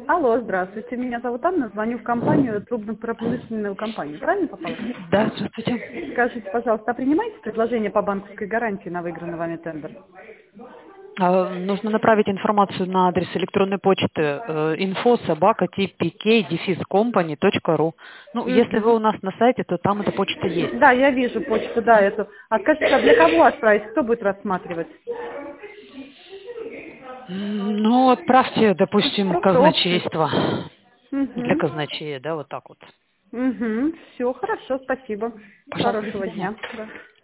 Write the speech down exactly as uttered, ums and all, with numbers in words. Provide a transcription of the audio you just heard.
Алло, здравствуйте. Меня зовут Анна. Звоню в компанию, трубно-промышленную компанию. Правильно попала? Да, здравствуйте. Скажите, пожалуйста, а принимаете предложение по банковской гарантии на выигранный вами тендер? А, Нужно направить информацию на адрес электронной почты э, инфо собака ти пи кей дефис компани точка ру. Ну, если вы Мгм. у нас на сайте, то там эта почта есть. Да, я вижу почту, да, эту. А скажите, а для кого отправить? Кто будет рассматривать? М, Ну, отправьте, допустим, Просто общий. казначейство. Для Угу. казначея, да, вот так вот. Угу. Все, хорошо, спасибо. Пожалуйста, до Хорошего свидания. дня. Да.